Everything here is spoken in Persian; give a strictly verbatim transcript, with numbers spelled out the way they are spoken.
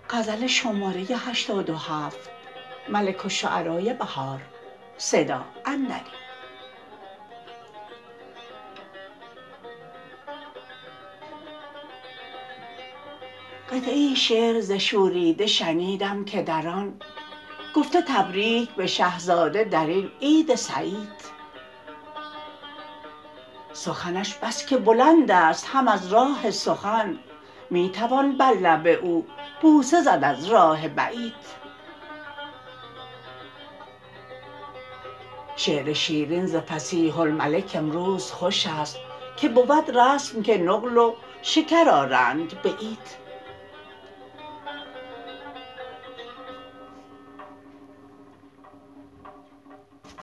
غزل شماره هشتاد و هفت ملک الشعرای بهار صدا اندری قطعه شعر ز شوریده شنیدم که در آن گفته تبریک به شهزاده در این عید سعید سخنش بس که بلند است هم از راه سخن می توان بر لب او بوسه زد از راه بعید شعر شیرین ز فصیح الملک امروز خوش است که بود رسم که نقل و شکر آرند به عید